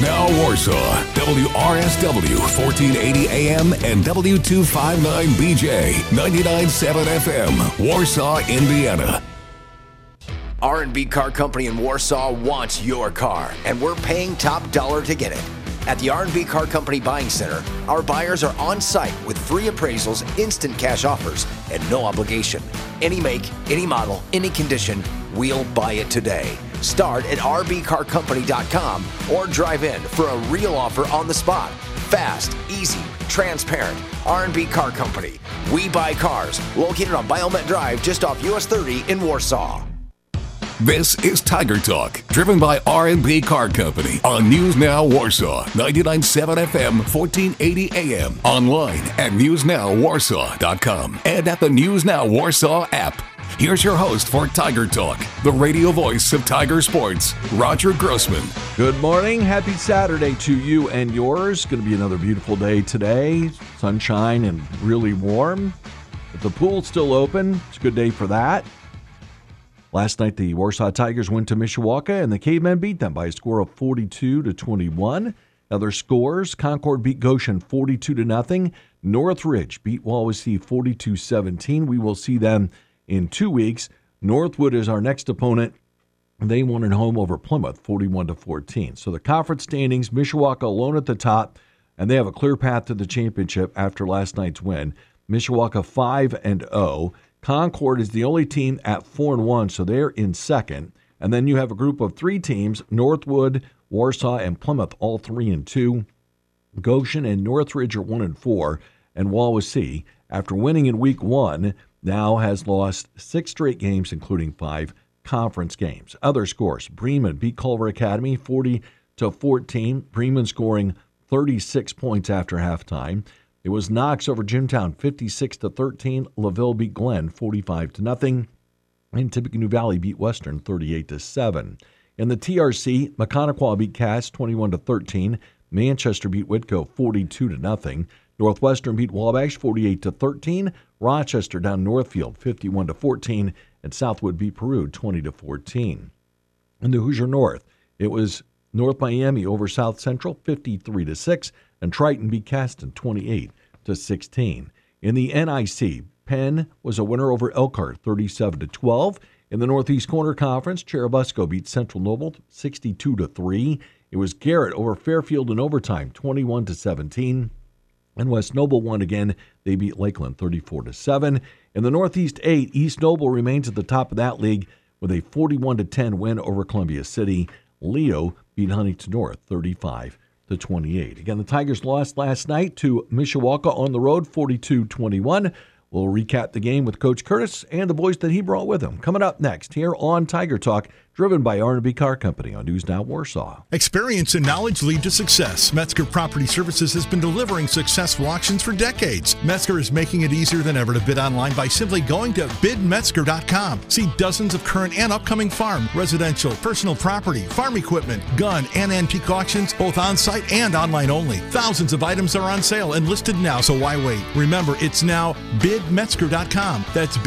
Now Warsaw, WRSW 1480 AM and W259BJ 99.7 FM, Warsaw, Indiana. R&B Car Company in Warsaw wants your car, and we're paying top dollar to get it. At the R&B Car Company Buying Center, our buyers are on site with free appraisals, instant cash offers, and no obligation. Any make, any model, any condition, we'll buy it today. Start at rbcarcompany.com or drive in for a real offer on the spot. Fast, easy, transparent. R&B Car Company. We buy cars. Located on Biomet Drive just off US 30 in Warsaw. This is Tiger Talk, driven by R&B Car Company on News Now Warsaw, 99.7 FM, 1480 AM, online at newsnowwarsaw.com and at the News Now Warsaw app. Here's your host for Tiger Talk, the radio voice of Tiger Sports, Roger Grossman. Good morning. Happy Saturday to you and yours. Going to be another beautiful day today. Sunshine and really warm. But the pool's still open. It's a good day for that. Last night, the Warsaw Tigers went to Mishawaka, and the Cavemen beat them by a score of 42-21. Other scores, Concord beat Goshen 42-0. Northridge beat Wawasee 42-17. We will see them in 2 weeks. Northwood is our next opponent. They won at home over Plymouth 41-14. So the conference standings, Mishawaka alone at the top, and they have a clear path to the championship after last night's win. Mishawaka 5-0. Concord is the only team at 4-1, so they're in second. And then you have a group of three teams, Northwood, Warsaw, and Plymouth, all 3-2. Goshen and Northridge are 1-4. And Wawasee, after winning in week 1, now has lost 6 straight games, including 5 conference games. Other scores, Bremen beat Culver Academy 40-14. Bremen scoring 36 points after halftime. It was Knox over Jimtown, 56-13. LaVille beat Glenn, 45-0. And Tippecanoe Valley beat Western, 38-7. In the TRC, Maconaquah beat Cass, 21-13. Manchester beat Whitco, 42-0. Northwestern beat Wabash, 48-13. Rochester down Northfield, 51-14. And Southwood beat Peru, 20-14. In the Hoosier North, it was North Miami over South Central, 53-6. And Triton beat Caston 28-16. In the NIC, Penn was a winner over Elkhart 37-12. In the Northeast Corner Conference, Cherubusco beat Central Noble 62-3. It was Garrett over Fairfield in overtime 21-17. And West Noble won again. They beat Lakeland 34-7. In the Northeast 8, East Noble remains at the top of that league with a 41-10 win over Columbia City. Leo beat Huntington North 35-28. Again, the Tigers lost last night to Mishawaka on the road, 42-21. We'll recap the game with Coach Curtis and the boys that he brought with him. Coming up next here on Tiger Talk, driven by R&B Car Company on News Now Warsaw. Experience and knowledge lead to success. Metzger Property Services has been delivering successful auctions for decades. Metzger is making it easier than ever to bid online by simply going to bidmetzger.com. See dozens of current and upcoming farm, residential, personal property, farm equipment, gun, and antique auctions, both on-site and online only. Thousands of items are on sale and listed now, so why wait? Remember, it's now bidmetzger.com. That's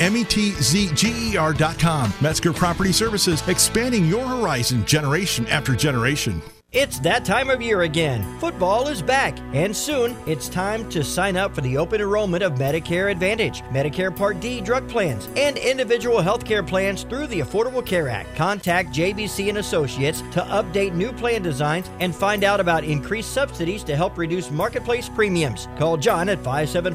bidmetzger.com. Metzger Property Services, expanding your horizon generation after generation. It's that time of year again. Football is back, and soon it's time to sign up for the open enrollment of Medicare Advantage, Medicare Part D drug plans, and individual health care plans through the Affordable Care Act. Contact JBC and Associates to update new plan designs and find out about increased subsidies to help reduce marketplace premiums. Call John at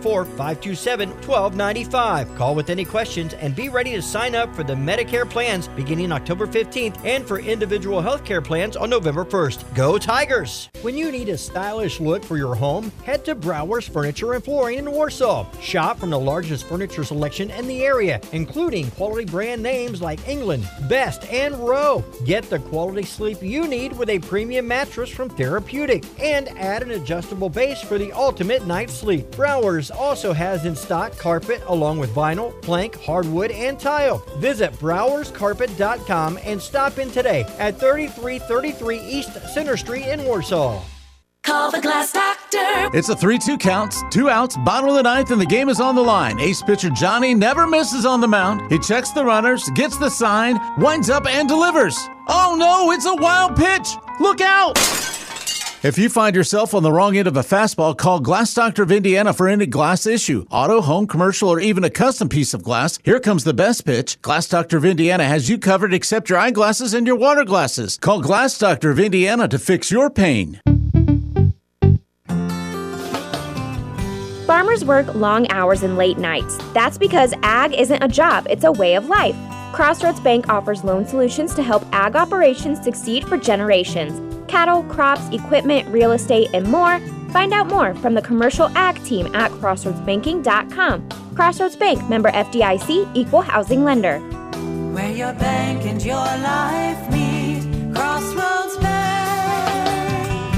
574-527-1295. Call with any questions and be ready to sign up for the Medicare plans beginning October 15th and for individual health care plans on November 1st. Go Tigers! When you need a stylish look for your home, head to Browers Furniture and Flooring in Warsaw. Shop from the largest furniture selection in the area, including quality brand names like England, Best, and Rowe. Get the quality sleep you need with a premium mattress from Therapeutic, and add an adjustable base for the ultimate night's sleep. Browers also has in stock carpet along with vinyl, plank, hardwood, and tile. Visit browerscarpet.com and stop in today at 3333 East Center Street in Warsaw. Call the Glass Doctor. It's a 3-2 count, 2 outs, bottom of the ninth, and the game is on the line. Ace pitcher Johnny never misses on the mound. He checks the runners, gets the sign, winds up and delivers. Oh no, it's a wild pitch. Look out! If you find yourself on the wrong end of a fastball, call Glass Doctor of Indiana for any glass issue. Auto, home, commercial, or even a custom piece of glass. Here comes the best pitch. Glass Doctor of Indiana has you covered except your eyeglasses and your water glasses. Call Glass Doctor of Indiana to fix your pain. Farmers work long hours and late nights. That's because ag isn't a job, it's a way of life. Crossroads Bank offers loan solutions to help ag operations succeed for generations. Cattle, crops, equipment, real estate, and more. Find out more from the commercial ag team at crossroadsbanking.com. Crossroads Bank, member FDIC, equal housing lender. Where your bank and your life meet. Crossroads Bank.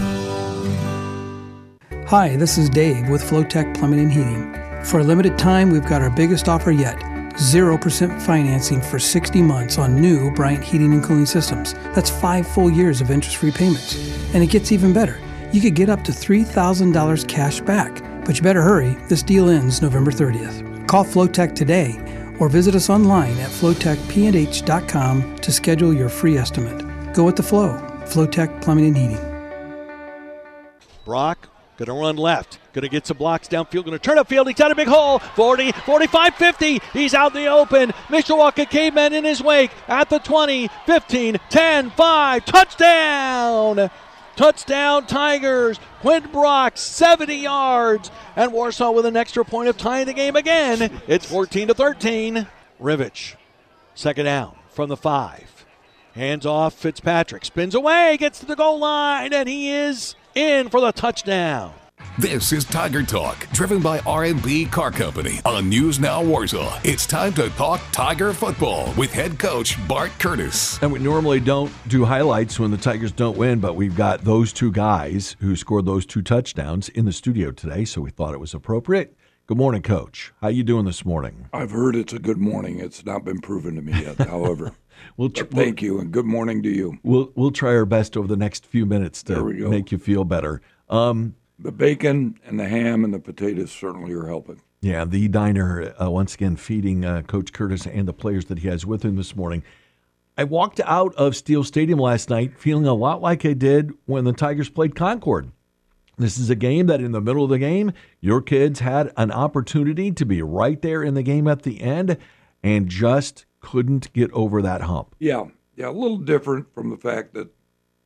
Hi, this is Dave with Flowtech Plumbing and Heating. For a limited time, we've got our biggest offer yet. 0% financing for 60 months on new Bryant heating and cooling systems. That's 5 full years of interest-free payments. And it gets even better. You could get up to $3,000 cash back. But you better hurry. This deal ends November 30th. Call Flowtech today or visit us online at flowtechpnh.com to schedule your free estimate. Go with the flow. Flowtech Plumbing and Heating. Brock going to run left. Going to get some blocks downfield. Going to turn upfield. He's got a big hole. 40, 45, 50. He's out in the open. Mishawaka Cavemen in his wake at the 20, 15, 10, 5. Touchdown! Touchdown Tigers. Quinn Brock, 70 yards. And Warsaw with an extra point of tying the game again. It's 14-13. Rivich, second down from the 5. Hands off Fitzpatrick. Spins away. Gets to the goal line. And he is in for the touchdown. This is Tiger Talk, driven by R&B Car Company on News Now Warsaw. It's time to talk Tiger football with head coach Bart Curtis. And we normally don't do highlights when the Tigers don't win, but we've got those two guys who scored those 2 touchdowns in the studio today, so we thought it was appropriate. Good morning, Coach. How you doing this morning? I've heard it's a good morning. It's not been proven to me yet, however. Thank you, and good morning to you. We'll try our best over the next few minutes to make you feel better. The bacon and the ham and the potatoes certainly are helping. Yeah, the diner, once again, feeding Coach Curtis and the players that he has with him this morning. I walked out of Steel Stadium last night feeling a lot like I did when the Tigers played Concord. This is a game that in the middle of the game, your kids had an opportunity to be right there in the game at the end and just couldn't get over that hump. Yeah, a little different from the fact that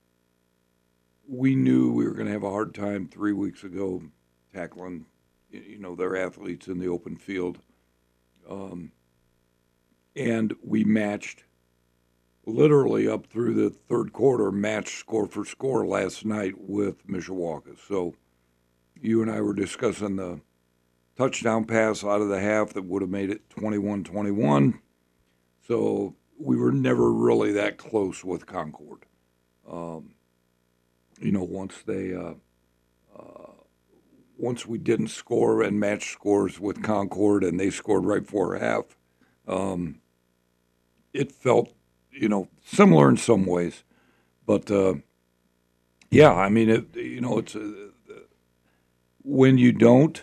we knew we were going to have a hard time 3 weeks ago tackling, their athletes in the open field. And we matched literally up through the third quarter, matched score for score last night with Mishawaka. So you and I were discussing the touchdown pass out of the half that would have made it 21-21. So we were never really that close with Concord. Once we didn't score and match scores with Concord and they scored right before half, it felt, similar in some ways. But, it's when you don't,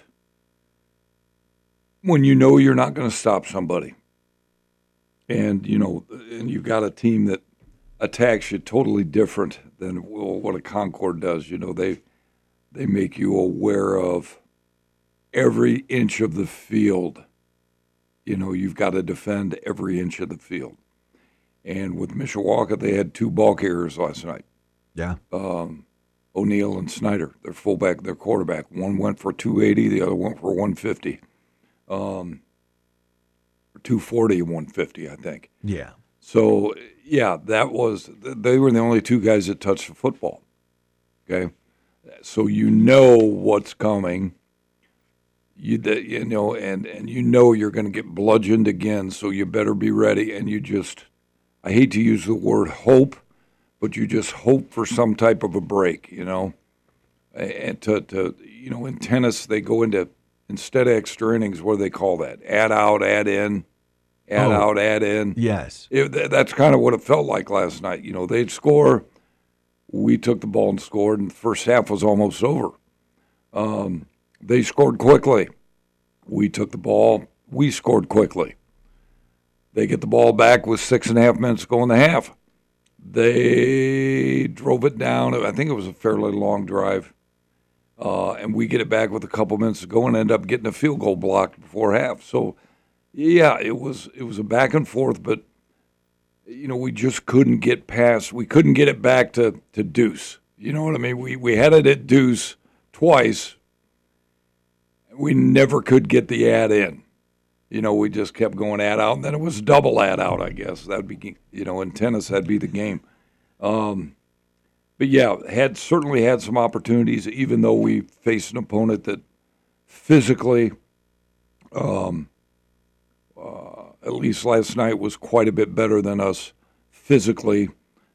when you know you're not going to stop somebody, and you've got a team that attacks you totally different than what a Concord does. They make you aware of every inch of the field. You've got to defend every inch of the field. And with Mishawaka, they had 2 ball carriers last night. Yeah. O'Neill and Snyder, their fullback, their quarterback. One went for 280, the other went for 150. 240, 150, I think. Yeah. So, they were the only 2 guys that touched the football. Okay? So what's coming. And you're going to get bludgeoned again, so you better be ready. And I hate to use the word hope, but you just hope for some type of a break, And in tennis, they go into, instead of extra innings, what do they call that? Add out, add in. Out, add in. Yes. That's kind of what it felt like last night. They'd score. We took the ball and scored, and the first half was almost over. They scored quickly. We took the ball. We scored quickly. They get the ball back with 6.5 minutes to go in the half. They drove it down. I think it was a fairly long drive. And we get it back with a couple minutes to go and end up getting a field goal blocked before half. So, yeah, it was a back and forth, but, we just couldn't get past. We couldn't get it back to deuce. You know what I mean? We had it at deuce twice. We never could get the ad in. We just kept going ad out, and then it was double ad out, I guess. That'd be, in tennis, that'd be the game. But, yeah, certainly had some opportunities, even though we faced an opponent that physically, at least last night, was quite a bit better than us physically.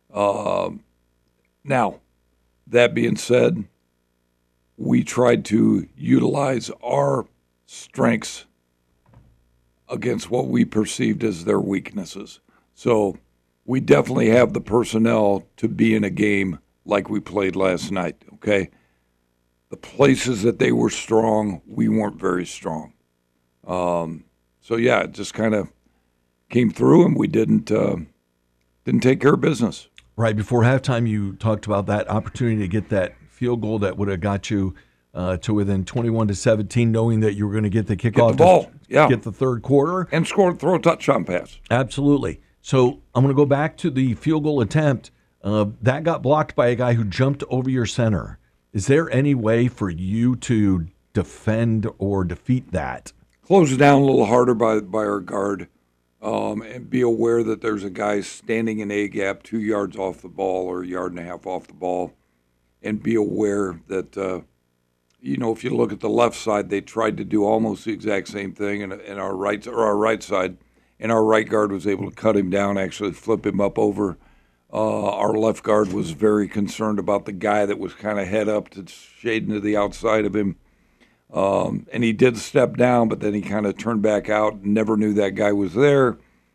Now, that being said, we tried to utilize our strengths against what we perceived as their weaknesses. So we definitely have the personnel to be in a game like we played last night, okay? The places that they were strong, we weren't very strong. So, yeah, it just kind of came through, and we didn't take care of business. Right before halftime, you talked about that opportunity to get that field goal that would have got you to within 21-17, knowing that you were going to get the kickoff, get the ball, get the third quarter, and throw a touchdown pass. Absolutely. So I'm going to go back to the field goal attempt. That got blocked by a guy who jumped over your center. Is there any way for you to defend or defeat that? Close it down a little harder by our guard, and be aware that there's a guy standing in A gap 2 yards off the ball or a yard and a half off the ball, and be aware that, if you look at the left side, they tried to do almost the exact same thing in our right side, and our right guard was able to cut him down, actually flip him up over. Our left guard was very concerned about the guy that was kind of head up to shading to the outside of him. And he did step down, but then he kind of turned back out, never knew that guy was there.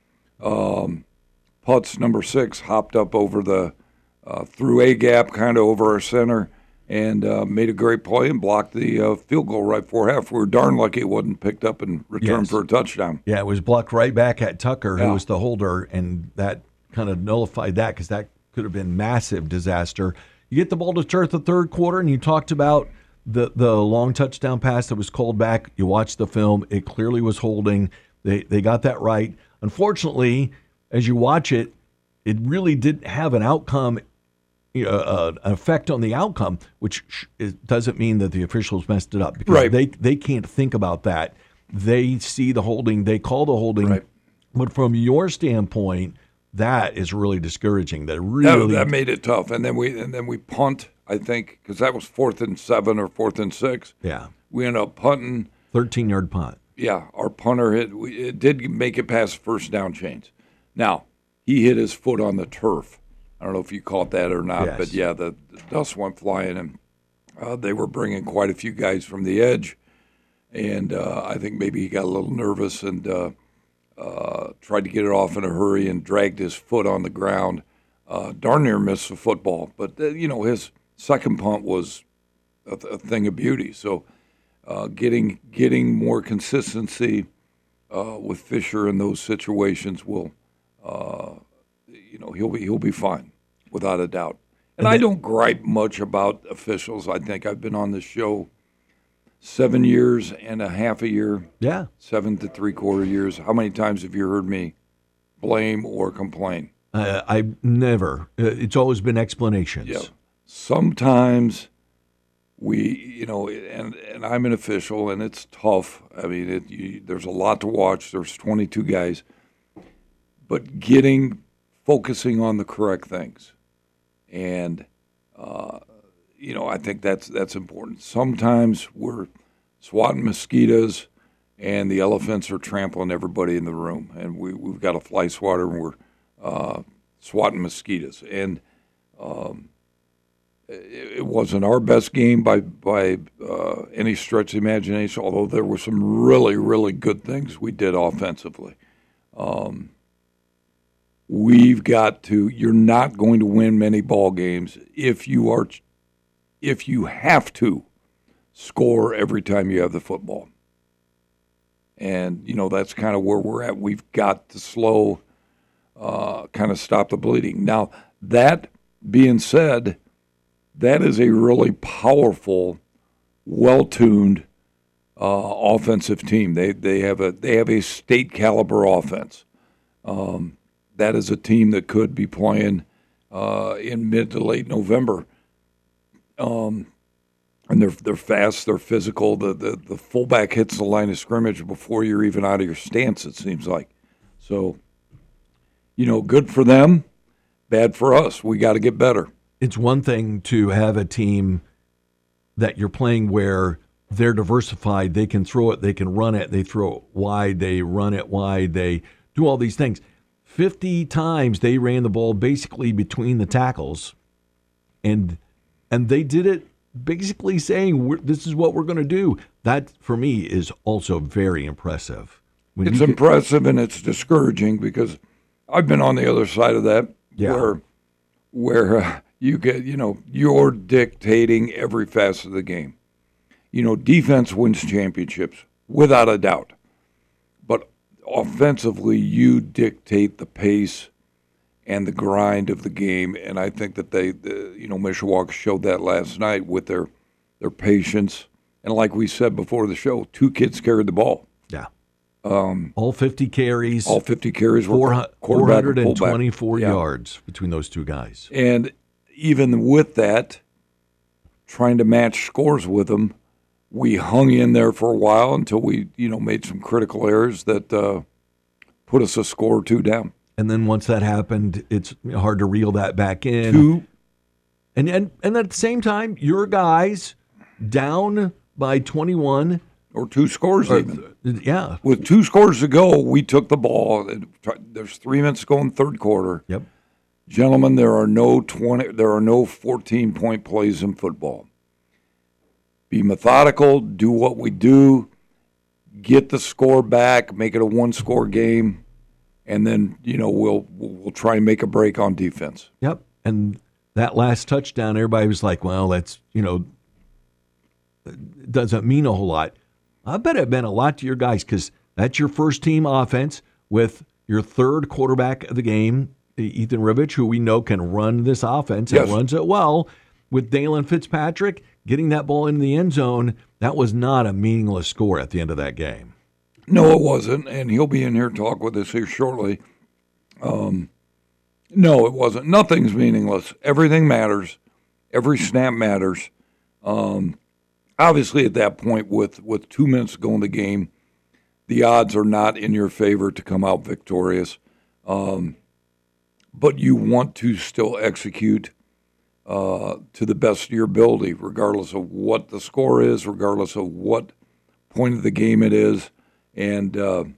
Putz, number 6, hopped up over through A gap, kind of over our center, and made a great play and blocked the field goal right before half. We were darn lucky it wasn't picked up and returned for a touchdown. Yeah, it was blocked right back at Tucker, who was the holder, and that kind of nullified that because that could have been massive disaster. You get the ball to start the third quarter, and you talked about the long touchdown pass that was called back. You watched the film. It clearly was holding. They got that right. Unfortunately, as you watch it, it really didn't have an outcome, an effect on the outcome, which doesn't mean that the officials messed it up. Because they can't think about that. They see the holding. They call the holding. Right. But from your standpoint, that is really discouraging. That made it tough. And then we punt, I think, because that was 4th and 7 or 4th and 6. Yeah. We ended up punting. 13-yard punt. Yeah, our punter it did make it past first down chains. Now, he hit his foot on the turf. I don't know if you caught that or not, but yeah, the dust went flying, and they were bringing quite a few guys from the edge, and I think maybe he got a little nervous and tried to get it off in a hurry and dragged his foot on the ground. Darn near missed the football, but his second punt was a thing of beauty. So getting more consistency with Fisher in those situations will, he'll be fine without a doubt. And I don't gripe much about officials. I think I've been on this show 7 years and a half a year. Yeah. 7 3/4 years. How many times have you heard me blame or complain? I've never. It's always been explanations. Yeah. Sometimes we, and I'm an official, and it's tough. I mean, there's a lot to watch. There's 22 guys. But focusing on the correct things. And, I think that's important. Sometimes we're swatting mosquitoes, and the elephants are trampling everybody in the room. And we've got a fly swatter, and we're swatting mosquitoes. And it wasn't our best game by any stretch of the imagination, although there were some really, really good things we did offensively. You're not going to win many ball games if you have to score every time you have the football. And, that's kind of where we're at. We've got to kind of stop the bleeding. Now, That being said, that is a really powerful, well-tuned offensive team. They have a state caliber offense. That is a team that could be playing in mid to late November. And they're fast, they're physical. The fullback hits the line of scrimmage before you're even out of your stance, it seems like. So, good for them, bad for us. We got to get better. It's one thing to have a team that you're playing where they're diversified. They can throw it, they can run it, they throw it wide, they run it wide, they do all these things. 50 times they ran the ball basically between the tackles, and they did it basically saying, this is what we're going to do. That, for me, is also very impressive. It's impressive and it's discouraging because I've been on the other side of that where you get, you're dictating every facet of the game. Defense wins championships, without a doubt. But offensively, you dictate the pace and the grind of the game, and I think that Mishawaka showed that last night with their patience. And like we said before the show, 2 kids carried the ball. Yeah. All 50 carries. All 50 carries were 424 yards between those 2 guys. And even with that, trying to match scores with them, we hung in there for a while until we, made some critical errors that put us a score or 2 down. And then once that happened, it's hard to reel that back in. And at the same time, your guys down by 21. Or 2 scores even. Yeah. With 2 scores to go, we took the ball. There's 3 minutes to go in the third quarter. Yep. Gentlemen, there are no 14-point plays in football. Be methodical, do what we do, get the score back, make it a 1-score game. And then, we'll try and make a break on defense. Yep. And that last touchdown, everybody was like, well, that's, doesn't mean a whole lot. I bet it meant a lot to your guys because that's your first team offense with your third quarterback of the game, Ethan Rivich, who we know can run this offense and runs it well. With Dalen Fitzpatrick getting that ball into the end zone, that was not a meaningless score at the end of that game. No, it wasn't, and he'll be in here to talk with us here shortly. No, it wasn't. Nothing's meaningless. Everything matters. Every snap matters. Obviously, at that point, with 2 minutes to go in the game, the odds are not in your favor to come out victorious. But you want to still execute to the best of your ability, regardless of what the score is, regardless of what point of the game it is. And,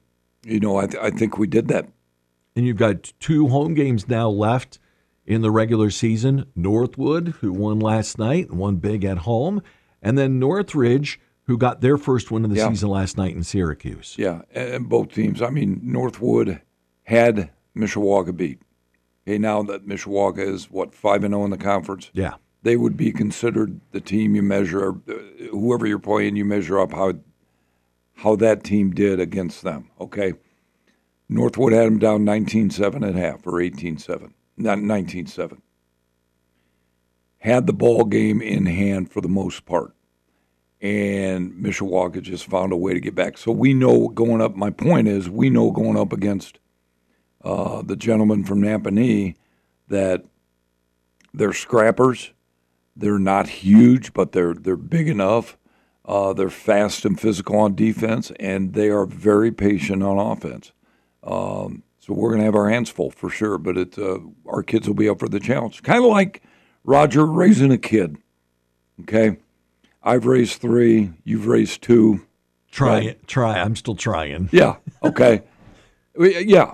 I think we did that. And you've got 2 home games now left in the regular season. Northwood, who won last night and won big at home. And then Northridge, who got their first win of the season last night in Syracuse. Yeah, and both teams. I mean, Northwood had Mishawaka beat. Okay, now that Mishawaka is, 5-0 in the conference? Yeah. They would be considered the team you measure, whoever you're playing, you measure up how that team did against them, okay? Northwood had them down 19-7 at half, or 18-7, not 19-7. Had the ball game in hand for the most part, and Mishawaka just found a way to get back. So we know going up, my point is, we know going up against the gentleman from Napanee that they're scrappers. They're not huge, but they're big enough. They're fast and physical on defense, and they are very patient on offense. So we're going to have our hands full for sure, but our kids will be up for the challenge. Kind of like Roger raising a kid, okay? I've raised 3, you've raised 2. Try. I'm still trying. Yeah, okay. Yeah.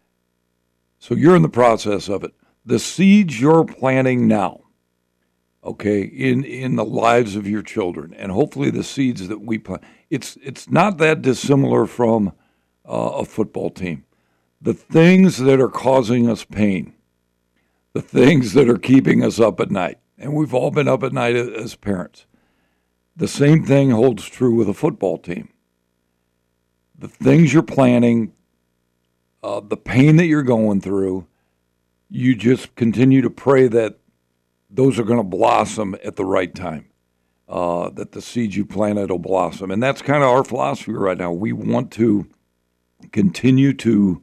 So you're in the process of it. The seeds you're planting now, okay, in the lives of your children, and hopefully the seeds that we plant, it's not that dissimilar from a football team. The things that are causing us pain, the things that are keeping us up at night, and we've all been up at night as parents. The same thing holds true with a football team. The things you're planning, the pain that you're going through, you just continue to pray that those are going to blossom at the right time, that the seeds you planted will blossom. And that's kind of our philosophy right now. We want to continue to,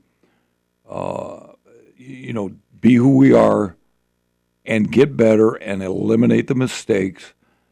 be who we are and get better and eliminate the mistakes.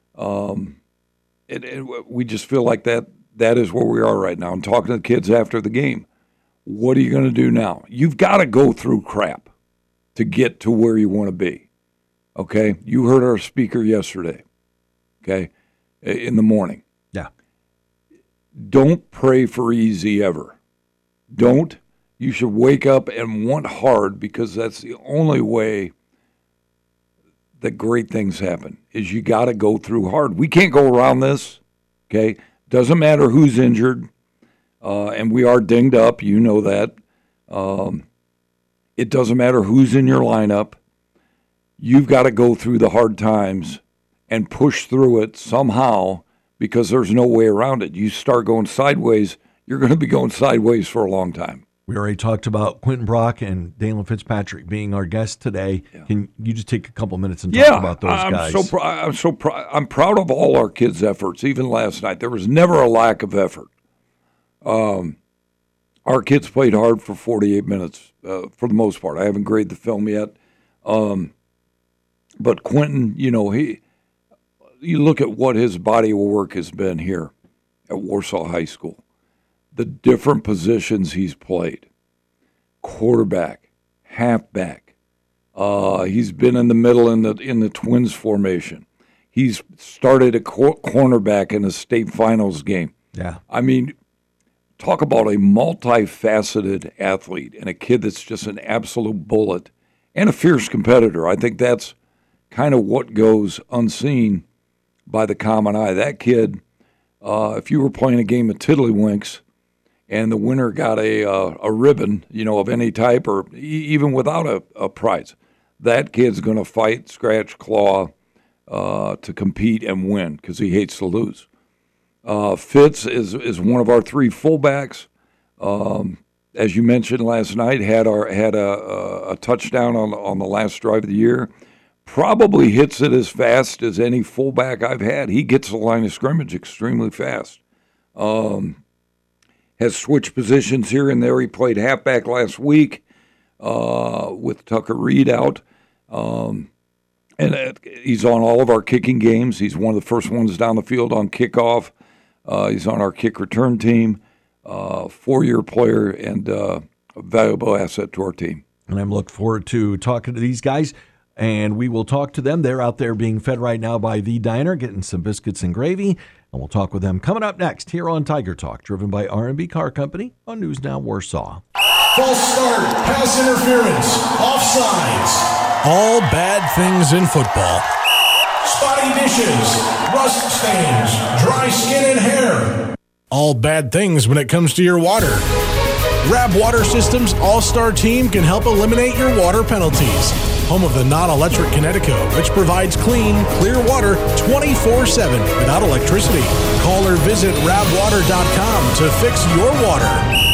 We just feel like that is where we are right now. I'm talking to the kids after the game. What are you going to do now? You've got to go through crap to get to where you want to be. Okay? You heard our speaker yesterday, okay, in the morning. Yeah. Don't pray for easy ever. Don't. You should wake up and want hard, because that's the only way that great things happen, is you got to go through hard. We can't go around this, okay? Doesn't matter who's injured, and we are dinged up, you know that. It doesn't matter who's in your lineup. You've got to go through the hard times and push through it somehow, because there's no way around it. You start going sideways, you're going to be going sideways for a long time. We already talked about Quentin Brock and Dalen Fitzpatrick being our guests today. Yeah. Can you just take a couple minutes and talk about those guys? I'm proud of all our kids' efforts. Even last night, there was never a lack of effort. Our kids played hard for 48 minutes for the most part. I haven't graded the film yet, but Quentin, you look at what his body of work has been here at Warsaw High School. The different positions he's played, quarterback, halfback. He's been in the middle in the Twins formation. He's started a cornerback in a state finals game. Yeah. I mean, talk about a multifaceted athlete and a kid that's just an absolute bullet and a fierce competitor. I think that's kind of what goes unseen by the common eye. That kid, if you were playing a game of Tiddlywinks, and the winner got a ribbon, of any type, or even without a prize, that kid's going to fight, scratch, claw to compete and win, because he hates to lose. Fitz is one of our three fullbacks. As you mentioned last night, had a touchdown on the last drive of the year. Probably hits it as fast as any fullback I've had. He gets the line of scrimmage extremely fast. Has switched positions here and there. He played halfback last week with Tucker Reed out. And he's on all of our kicking games. He's one of the first ones down the field on kickoff. He's on our kick return team. 4-year player and a valuable asset to our team. And I'm looking forward to talking to these guys. And we will talk to them. They're out there being fed right now by The Diner, getting some biscuits and gravy. And we'll talk with them coming up next here on Tiger Talk, driven by R&B Car Company on News Now Warsaw. False start, pass interference, offsides. All bad things in football. Spotty dishes, rust stains, dry skin and hair. All bad things when it comes to your water. Rab Water Systems All-Star Team can help eliminate your water penalties. Home of the non-electric Connecticut, which provides clean, clear water 24/7 without electricity. Call or visit rabwater.com to fix your water.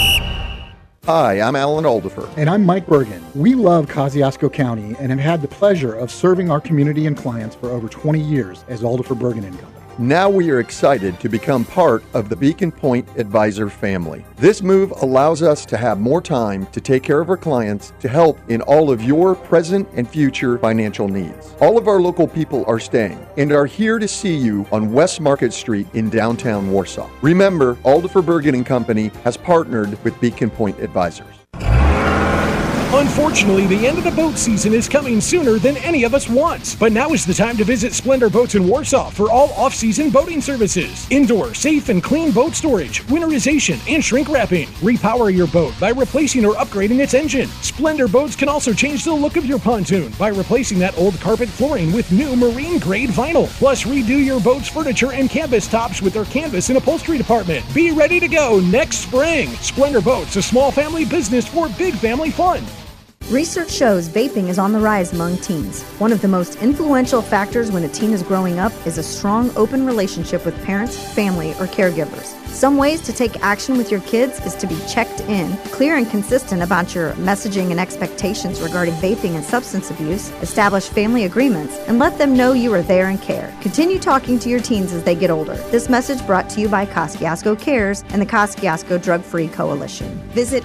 Hi, I'm Alan Aldifer. And I'm Mike Bergen. We love Kosciuszko County and have had the pleasure of serving our community and clients for over 20 years as Aldifer Bergen & Company. Now we are excited to become part of the Beacon Point Advisor family. This move allows us to have more time to take care of our clients to help in all of your present and future financial needs. All of our local people are staying and are here to see you on West Market Street in downtown Warsaw. Remember, Aldifer Bergen & Company has partnered with Beacon Point Advisors. Unfortunately, the end of the boat season is coming sooner than any of us want. But now is the time to visit Splendor Boats in Warsaw for all off-season boating services. Indoor, safe and clean boat storage, winterization, and shrink wrapping. Repower your boat by replacing or upgrading its engine. Splendor Boats can also change the look of your pontoon by replacing that old carpet flooring with new marine-grade vinyl. Plus, redo your boat's furniture and canvas tops with their canvas and upholstery department. Be ready to go next spring. Splendor Boats, a small family business for big family fun. Research shows vaping is on the rise among teens. One of the most influential factors when a teen is growing up is a strong, open relationship with parents, family, or caregivers. Some ways to take action with your kids is to be checked in, clear and consistent about your messaging and expectations regarding vaping and substance abuse, establish family agreements, and let them know you are there and care. Continue talking to your teens as they get older. This message brought to you by Kosciuszko Cares and the Kosciuszko Drug-Free Coalition. Visit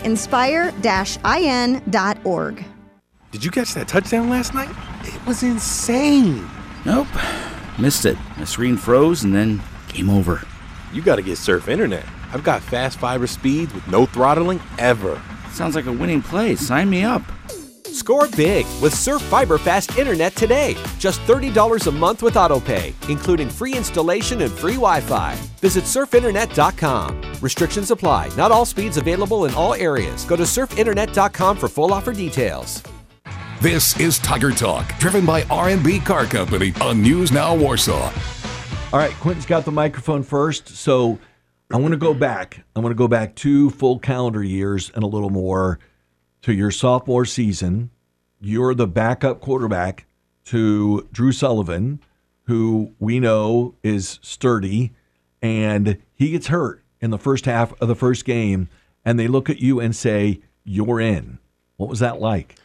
inspire-in.org. Did you catch that touchdown last night? It was insane. Nope. Missed it. My screen froze and then game over. You gotta get Surf Internet. I've got fast fiber speeds with no throttling ever. Sounds like a winning play. Sign me up. Score big with Surf Fiber Fast Internet today. Just $30 a month with AutoPay, including free installation and free Wi-Fi. Visit surfinternet.com. Restrictions apply. Not all speeds available in all areas. Go to surfinternet.com for full offer details. This is Tiger Talk, driven by R&B Car Company on News Now Warsaw. All right, Quentin's got the microphone first, so I want to go back. I want to go back 2 full calendar years and a little more to your sophomore season. You're the backup quarterback to Drew Sullivan, who we know is sturdy, and he gets hurt in the first half of the first game, and they look at you and say, you're in. What was that like?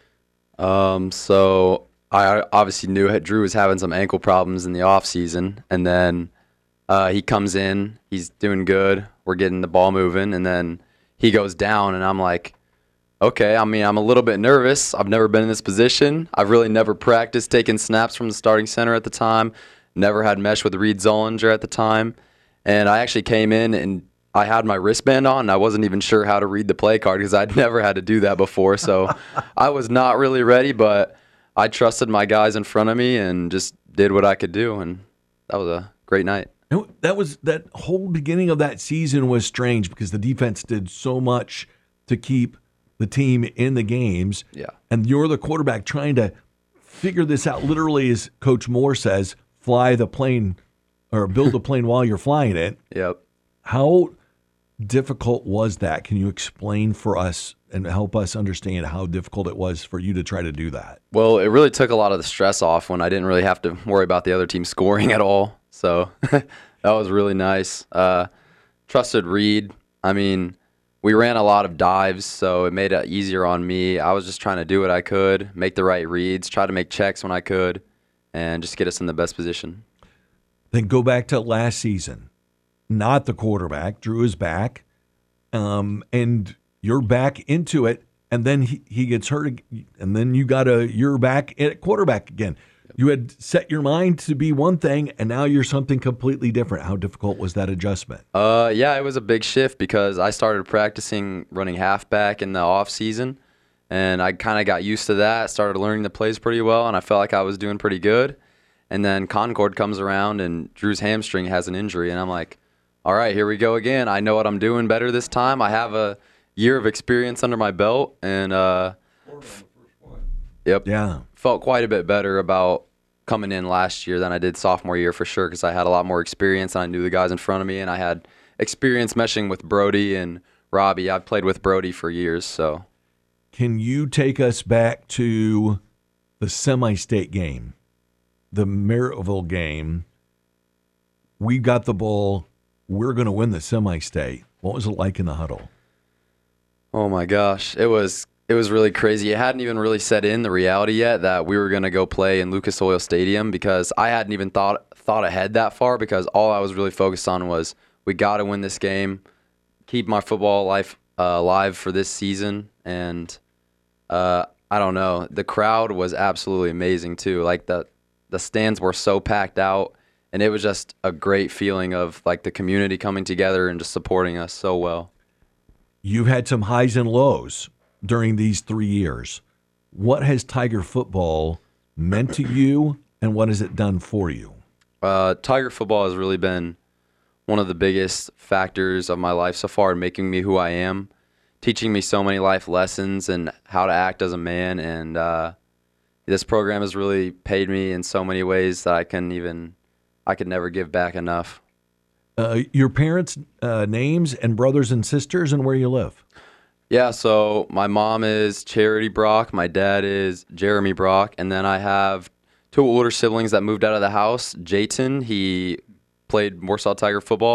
So I obviously knew Drew was having some ankle problems in the offseason, and then he comes in, he's doing good, we're getting the ball moving, and then he goes down, and I'm like, okay, I mean, I'm a little bit nervous. I've never been in this position. I've really never practiced taking snaps from the starting center at the time, never had mesh with Reed Zollinger at the time, and I actually came in and I had my wristband on, and I wasn't even sure how to read the play card because I'd never had to do that before, so I was not really ready, but I trusted my guys in front of me and just did what I could do, and that was a great night. That whole beginning of that season was strange because the defense did so much to keep the team in the games. Yeah. And you're the quarterback trying to figure this out, literally, as Coach Moore says, fly the plane or build the plane while you're flying it. Yep. How difficult was that? Can you explain for us and help us understand how difficult it was for you to try to do that? Well, it really took a lot of the stress off when I didn't really have to worry about the other team scoring at all. So that was really nice. Trusted Reed. I mean, we ran a lot of dives, so it made it easier on me. I was just trying to do what I could, make the right reads, try to make checks when I could, and just get us in the best position. Then go back to last season. Not the quarterback. Drew is back, and you're back into it, and then he gets hurt, and then you're back at quarterback again. You had set your mind to be one thing, and now you're something completely different. How difficult was that adjustment? Yeah, it was a big shift because I started practicing running halfback in the off season, and I kind of got used to that, started learning the plays pretty well, and I felt like I was doing pretty good. And then Concord comes around, and Drew's hamstring has an injury, and I'm like, all right, here we go again. I know what I'm doing better this time. I have a year of experience under my belt, and felt quite a bit better about coming in last year than I did sophomore year for sure because I had a lot more experience, and I knew the guys in front of me, and I had experience meshing with Brody and Robbie. I've played with Brody for years. So, can you take us back to the semi-state game, the Maryville game? We got the ball. We're going to win the semi-state. What was it like in the huddle? Oh, my gosh. It was really crazy. It hadn't even really set in the reality yet that we were going to go play in Lucas Oil Stadium because I hadn't even thought ahead that far because all I was really focused on was we got to win this game, keep my football life alive for this season. And I don't know. The crowd was absolutely amazing, too. Like, the stands were so packed out. And it was just a great feeling of like the community coming together and just supporting us so well. You've had some highs and lows during these 3 years. What has Tiger football meant to you, and what has it done for you? Tiger football has really been one of the biggest factors of my life so far in making me who I am, teaching me so many life lessons and how to act as a man. And this program has really paid me in so many ways that I could never give back enough. Your parents' names and brothers and sisters and where you live? Yeah, so my mom is Charity Brock, my dad is Jeremy Brock, and then I have 2 older siblings that moved out of the house. Jayton, he played Warsaw Tiger football,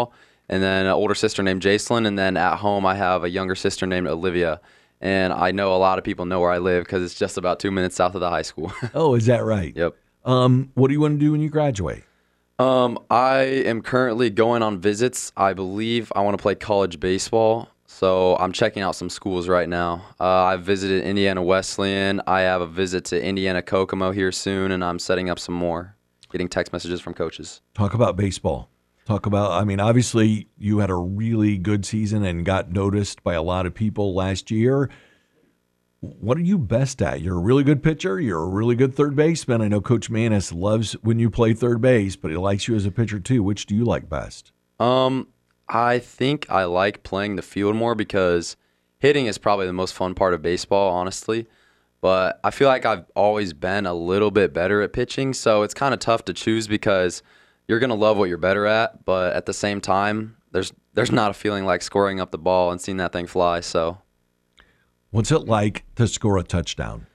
and then an older sister named Jacelyn, and then at home I have a younger sister named Olivia. And I know a lot of people know where I live because it's just about 2 minutes south of the high school. Oh, is that right? Yep. What do you want to do when you graduate? I am currently going on visits. I believe I want to play college baseball, so I'm checking out some schools right now. I've visited Indiana Wesleyan. I have a visit to Indiana Kokomo here soon, and I'm setting up some more, getting text messages from coaches. Talk about baseball. Obviously you had a really good season and got noticed by a lot of people last year. What are you best at? You're a really good pitcher. You're a really good third baseman. I know Coach Manis loves when you play third base, but he likes you as a pitcher too. Which do you like best? I think I like playing the field more because hitting is probably the most fun part of baseball, honestly. But I feel like I've always been a little bit better at pitching, so it's kind of tough to choose because you're going to love what you're better at, but at the same time, there's not a feeling like scoring up the ball and seeing that thing fly. So, what's it like to score a touchdown?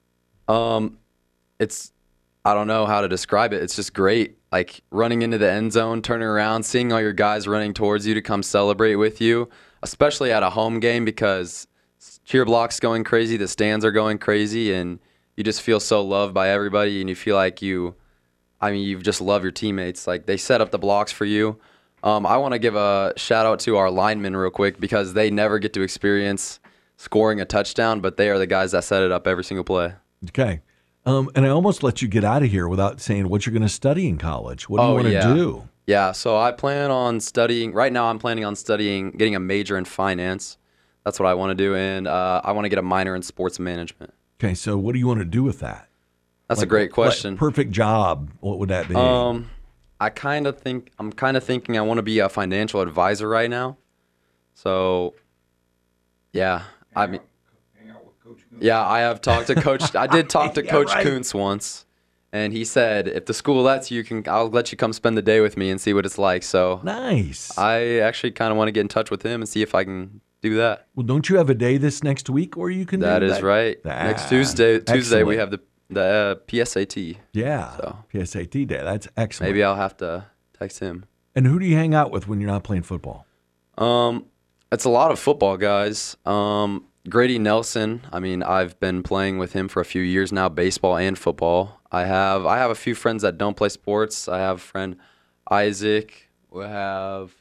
It's, I don't know how to describe it. It's just great. Like running into the end zone, turning around, seeing all your guys running towards you to come celebrate with you, especially at a home game because cheer block's going crazy, the stands are going crazy, and you just feel so loved by everybody, and you feel like you just love your teammates. Like they set up the blocks for you. I want to give a shout out to our linemen real quick because they never get to experience scoring a touchdown, but they are the guys that set it up every single play. Okay. And I almost let you get out of here without saying what you're going to study in college. What do you want to do? Yeah, so I plan on studying. Right now I'm planning on studying, getting a major in finance. That's what I want to do, and I want to get a minor in sports management. Okay, so what do you want to do with that? That's a great question. Perfect job. What would that be? I'm kind of thinking I want to be a financial advisor right now. So, yeah, I have talked to Coach. I did talk to Coach Kuntz once, and he said if the school lets you, I'll let you come spend the day with me and see what it's like. So nice. I actually kind of want to get in touch with him and see if I can do that. Well, don't you have a day this next week where you can do that? That is right. Next Tuesday we have the PSAT. Yeah, so PSAT day. That's excellent. Maybe I'll have to text him. And who do you hang out with when you're not playing football? It's a lot of football guys. Grady Nelson. I've been playing with him for a few years now, baseball and football. I have a few friends that don't play sports. I have a friend Isaac. We have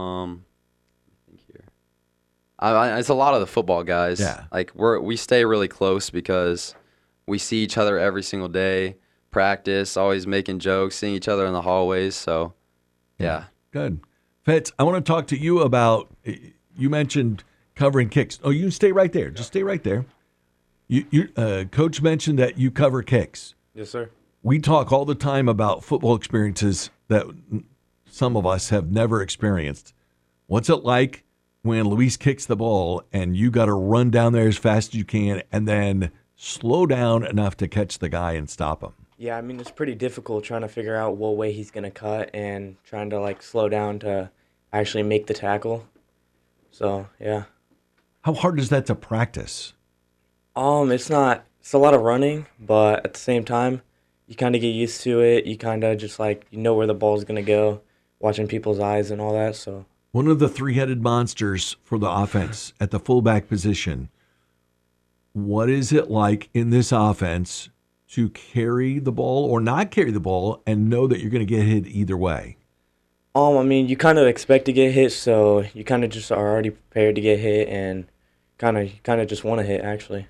it's a lot of the football guys. Yeah. Like we stay really close because we see each other every single day, practice, always making jokes, seeing each other in the hallways. So, yeah. Good. Fitz, I want to talk to you about, you mentioned covering kicks. Oh, you stay right there. Just stay right there. Coach mentioned that you cover kicks. Yes, sir. We talk all the time about football experiences that some of us have never experienced. What's it like when Luis kicks the ball and you got to run down there as fast as you can and then slow down enough to catch the guy and stop him? Yeah, it's pretty difficult trying to figure out what way he's going to cut and trying to slow down to actually make the tackle. So, yeah. How hard is that to practice? It's a lot of running, but at the same time, you kind of get used to it. You kind of just you know where the ball's going to go, watching people's eyes and all that. So one of the three-headed monsters for the offense at the fullback position. What is it like in this offense to carry the ball or not carry the ball and know that you're going to get hit either way? You kind of expect to get hit, so you kind of just are already prepared to get hit and kind of just want to hit, actually.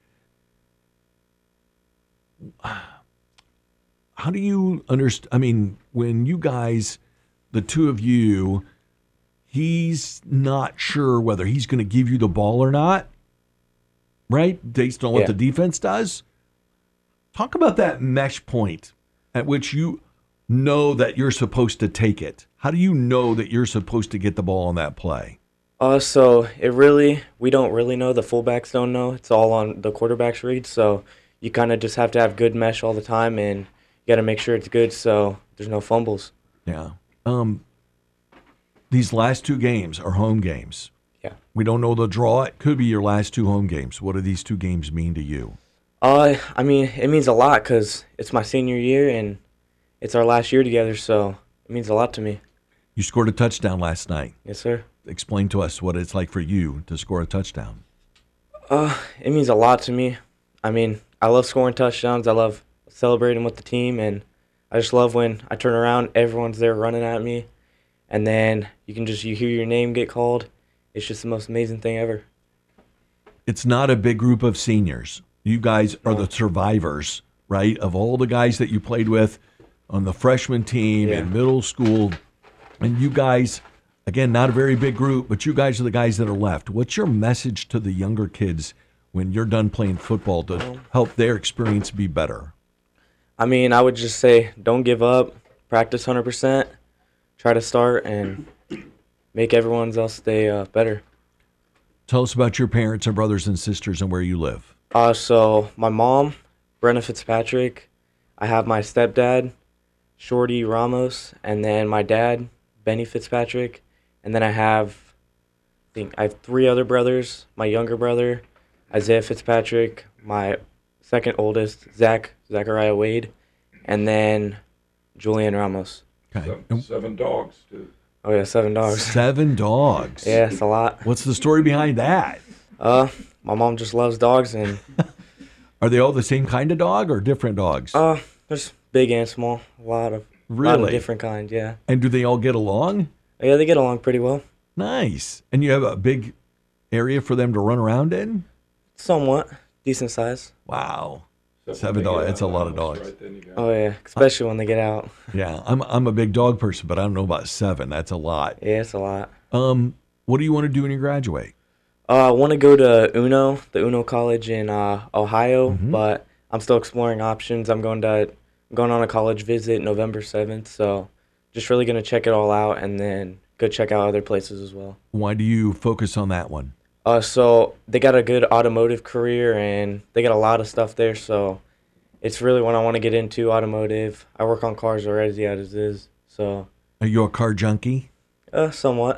How do you understand? When you guys, the two of you, he's not sure whether he's going to give you the ball or not, right? Based on what the defense does. Talk about that mesh point at which you know that you're supposed to take it. How do you know that you're supposed to get the ball on that play? So we don't really know. The fullbacks don't know. It's all on the quarterback's read. So you kind of just have to have good mesh all the time, and you got to make sure it's good so there's no fumbles. Yeah. These last two games are home games. Yeah. We don't know the draw. It could be your last two home games. What do these two games mean to you? It means a lot because it's my senior year and it's our last year together, so it means a lot to me. You scored a touchdown last night. Yes, sir. Explain to us what it's like for you to score a touchdown. It means a lot to me. I mean, I love scoring touchdowns. I love celebrating with the team, and I just love when I turn around, everyone's there running at me, and then you hear your name get called. It's just the most amazing thing ever. It's not a big group of seniors. You guys are the survivors, right, of all the guys that you played with on the freshman team in middle school. And you guys, again, not a very big group, but you guys are the guys that are left. What's your message to the younger kids when you're done playing football to help their experience be better? I mean, I would just say don't give up, practice 100%, try to start, and make everyone else stay better. Tell us about your parents and brothers and sisters and where you live. So my mom, Brenna Fitzpatrick. I have my stepdad, Shorty Ramos, and then my dad, Benny Fitzpatrick. And then I have 3 other brothers. My younger brother, Isaiah Fitzpatrick, my second oldest, Zachariah Wade, and then Julian Ramos. Okay. 7 dogs, too. Oh, yeah, 7 dogs. 7 dogs. Yeah, it's a lot. What's the story behind that? My mom just loves dogs. And are they all the same kind of dog or different dogs? There's big and small. A lot of different kinds, yeah. And do they all get along? Yeah, they get along pretty well. Nice. And you have a big area for them to run around in? Somewhat. Decent size. Wow. 7 dogs. That's a lot of dogs. Oh, yeah. Especially when they get out. Yeah. I'm a big dog person, but I don't know about 7. That's a lot. Yeah, it's a lot. What do you want to do when you graduate? I want to go to the Uno College in Ohio, but I'm still exploring options. I'm going on a college visit November 7th, so just really going to check it all out and then go check out other places as well. Why do you focus on that one? So they got a good automotive career, and they got a lot of stuff there, so it's really what I want to get into, automotive. I work on cars already as is, so. Are you a car junkie? Somewhat.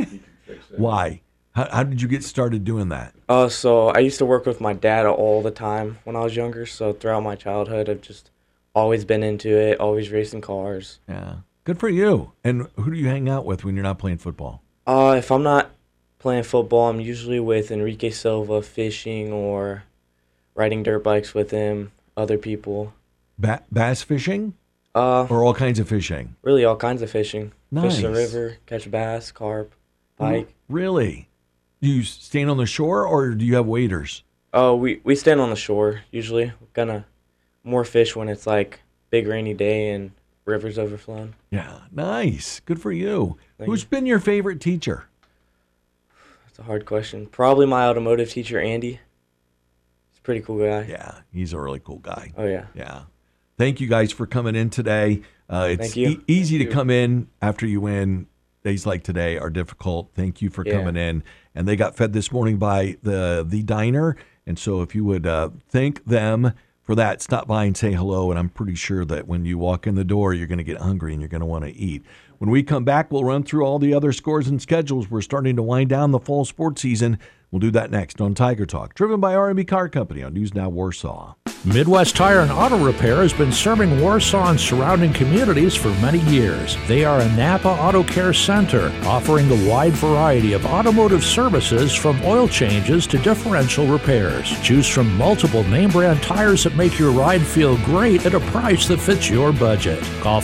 Why? How did you get started doing that? So I used to work with my dad all the time when I was younger, so throughout my childhood, I've just always been into it, always racing cars. Yeah. Good for you. And who do you hang out with when you're not playing football? If I'm not playing football, I'm usually with Enrique Silva fishing or riding dirt bikes with him, other people. Bass fishing? Or all kinds of fishing? Really all kinds of fishing. Nice. Fish the river, catch bass, carp, pike. Really? Do you stand on the shore or do you have waders? We stand on the shore usually. We're gonna more fish when it's like big rainy day and rivers overflowing. Yeah, nice. Good for you. Who's been your favorite teacher? That's a hard question. Probably my automotive teacher, Andy. He's a pretty cool guy. Yeah, he's a really cool guy. Oh, yeah. Yeah. Thank you guys for coming in today. It's Thank you. Easy to come in after you win. Days like today are difficult. Thank you for coming in. And they got fed this morning by the diner. And so if you would thank them for that, stop by and say hello. And I'm pretty sure that when you walk in the door, you're going to get hungry and you're going to want to eat. When we come back, we'll run through all the other scores and schedules. We're starting to wind down the fall sports season. We'll do that next on Tiger Talk, driven by R&B Car Company on News Now Warsaw. Midwest Tire and Auto Repair has been serving Warsaw and surrounding communities for many years. They are a Napa Auto Care Center, offering a wide variety of automotive services from oil changes to differential repairs. Choose from multiple name brand tires that make your ride feel great at a price that fits your budget. Call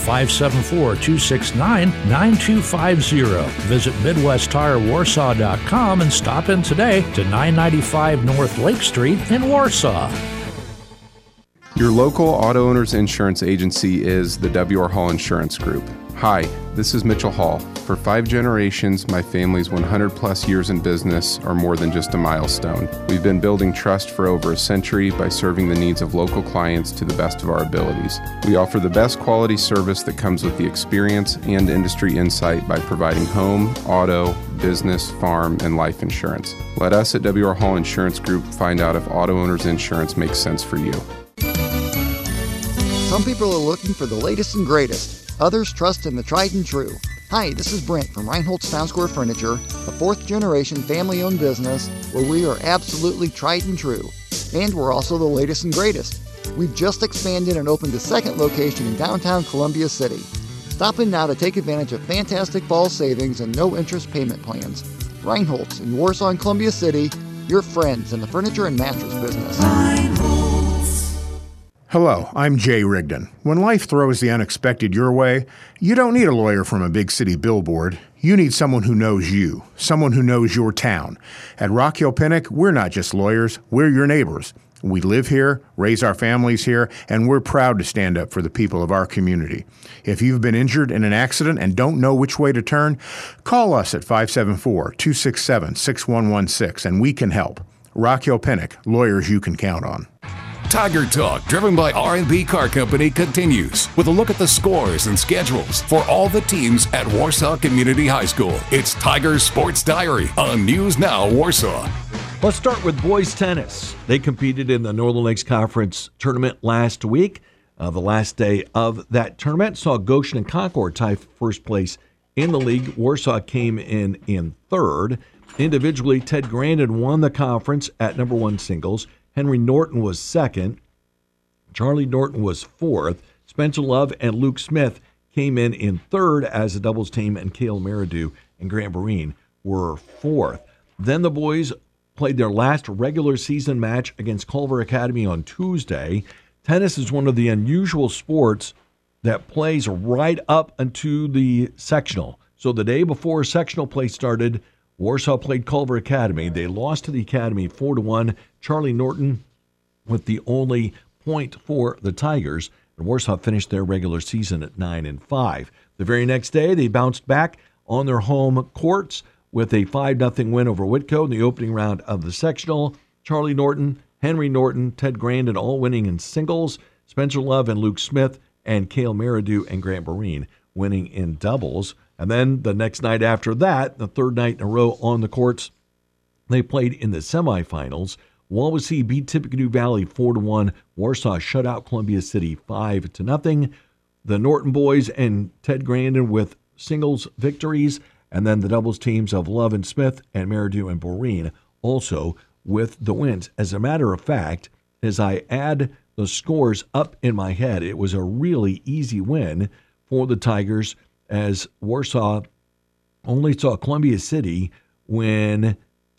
574-269-9250. Visit MidwestTireWarsaw.com and stop in today to 995 North Lake Street in Warsaw. Your local auto owner's insurance agency is the W.R. Hall Insurance Group. Hi, this is Mitchell Hall. For 5 generations, my family's 100-plus years in business are more than just a milestone. We've been building trust for over a century by serving the needs of local clients to the best of our abilities. We offer the best quality service that comes with the experience and industry insight by providing home, auto, business, farm, and life insurance. Let us at W.R. Hall Insurance Group find out if auto owner's insurance makes sense for you. Some people are looking for the latest and greatest. Others trust in the tried and true. Hi, this is Brent from Reinhold's Town Square Furniture, a 4th-generation family-owned business where we are absolutely tried and true. And we're also the latest and greatest. We've just expanded and opened a 2nd location in downtown Columbia City. Stop in now to take advantage of fantastic fall savings and no-interest payment plans. Reinhold's in Warsaw and Columbia City, your friends in the furniture and mattress business. Hello, I'm Jay Rigdon. When life throws the unexpected your way, you don't need a lawyer from a big city billboard. You need someone who knows you, someone who knows your town. At Rock Hill Pinnock, we're not just lawyers, we're your neighbors. We live here, raise our families here, and we're proud to stand up for the people of our community. If you've been injured in an accident and don't know which way to turn, call us at 574-267-6116 and we can help. Rock Hill Pinnock, lawyers you can count on. Tiger Talk, driven by R&B Car Company, continues with a look at the scores and schedules for all the teams at Warsaw Community High School. It's Tiger Sports Diary on News Now Warsaw. Let's start with boys tennis. They competed in the Northern Lakes Conference tournament last week. The last day of that tournament saw Goshen and Concord tie for first place in the league. Warsaw came in third. Individually, Ted Grandin won the conference at number one singles. Henry Norton was second. Charlie Norton was fourth. Spencer Love and Luke Smith came in third as a doubles team, and Cale Meridew and Grant Barine were fourth. Then the boys played their last regular season match against Culver Academy on Tuesday. Tennis is one of the unusual sports that plays right up into the sectional. So the day before sectional play started, Warsaw played Culver Academy. They lost to the Academy 4-1. Charlie Norton with the only point for the Tigers. And Warsaw finished their regular season at 9-5. The very next day, they bounced back on their home courts with a 5-0 win over Whitco in the opening round of the sectional. Charlie Norton, Henry Norton, Ted Grandin all winning in singles. Spencer Love and Luke Smith and Cale Meridew and Grant Barine winning in doubles. And then the next night after that, the third night in a row on the courts, they played in the semifinals. Wawasee beat Tippecanoe Valley 4-1. Warsaw shut out Columbia City 5-0. The Norton boys and Ted Grandin with singles victories, and then the doubles teams of Love and Smith and Meridew and Barine also with the wins. As a matter of fact, as I add the scores up in my head, it was a really easy win for the Tigers, as Warsaw only saw Columbia City win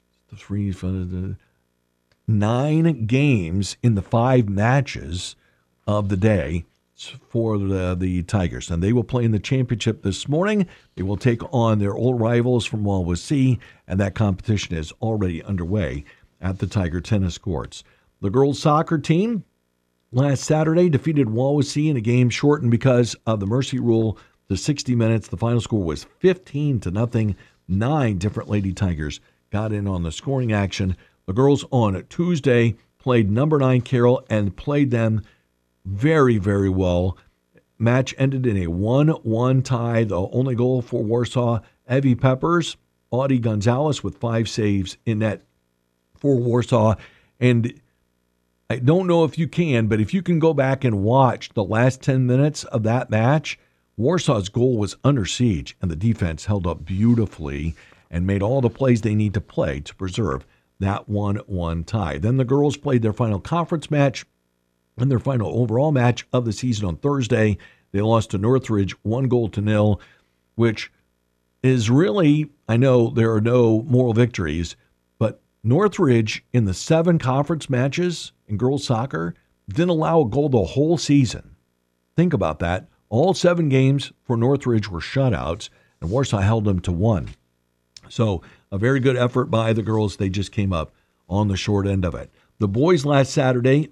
9 games in the 5 matches of the day for the Tigers. And they will play in the championship this morning. They will take on their old rivals from Wawasee, and that competition is already underway at the Tiger tennis courts. The girls soccer team last Saturday defeated Wawasee in a game shortened because of the mercy rule to 60 minutes. The final score was 15-0. 9 different Lady Tigers got in on the scoring action. The girls on Tuesday played number 9 Carroll and played them very, very well. Match ended in a 1-1 tie. The only goal for Warsaw, Evie Peppers, Audie Gonzalez with 5 saves in net for Warsaw. And I don't know if you can, but if you can go back and watch the last 10 minutes of that match, Warsaw's goal was under siege, and the defense held up beautifully and made all the plays they need to play to preserve that 1-1 tie. Then the girls played their final conference match and their final overall match of the season on Thursday. They lost to Northridge 1-0, which is really, I know there are no moral victories, but Northridge in the 7 conference matches in girls soccer didn't allow a goal the whole season. Think about that. All 7 games for Northridge were shutouts, and Warsaw held them to 1. So a very good effort by the girls. They just came up on the short end of it. The boys last Saturday